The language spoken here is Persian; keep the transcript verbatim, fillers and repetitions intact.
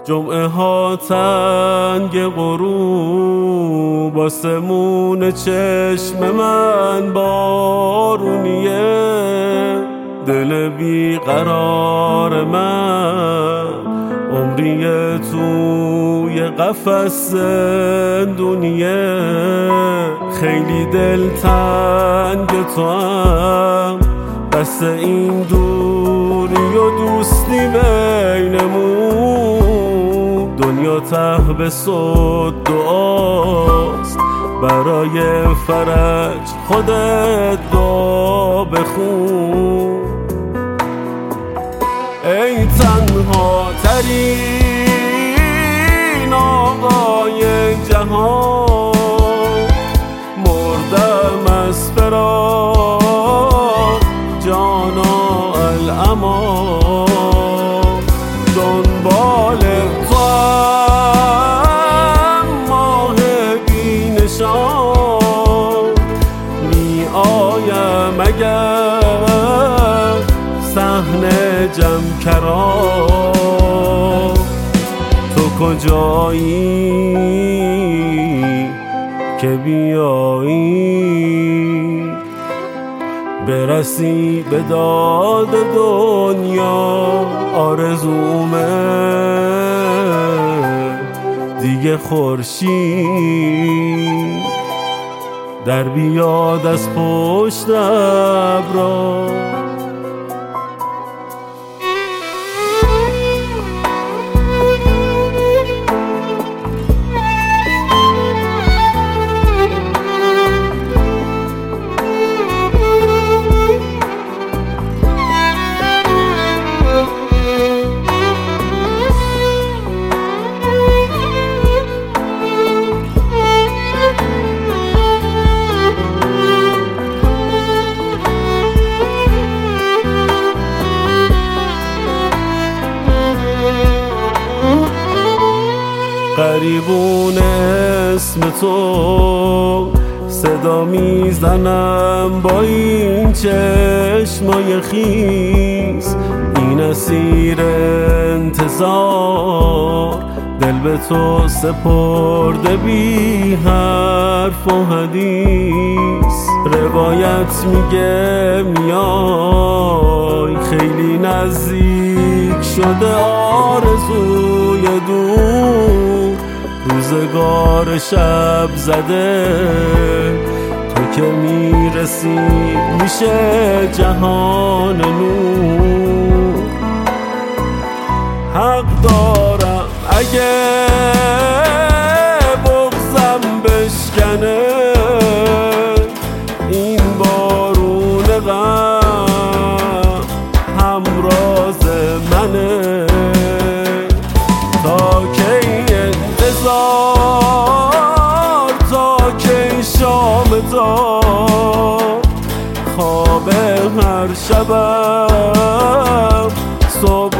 جمعه ها تنگ غروب، آسمون چشم من بارونیه، دل بیقرار من عمریه توی قفس زندونیه. خیلی دلتنگ تو هم، بس این دوری و دوستی بینمون، دنیا ته به صد دعاست، برای فرج خودت دعا بخون. ای تنها ترین آقای جهان، مردم از فراق جانا الامان، دنبال تو هم ماه بینشان، می آیم اگر صحنه جمع کران. تو کجایی که بیایی برسی به داد دنیا؟ آرزومه دیگه خورشید در بیاد از پشت ابرا. قریبون اسم تو صدا میزنم با این چشمای خیس، این اسیر انتظار دل به تو سپرده بی حرف و حدیث. روایت میگه میای خیلی نزدیک شده آرزوی دور، روزگار شب زده تو که میرسی میشه جهان نور. حق دارم اگه بغضم بشکنه، این بارون غم همراز منه. تا کی انتظار، تا کی شام تا خواب هر شبم صبح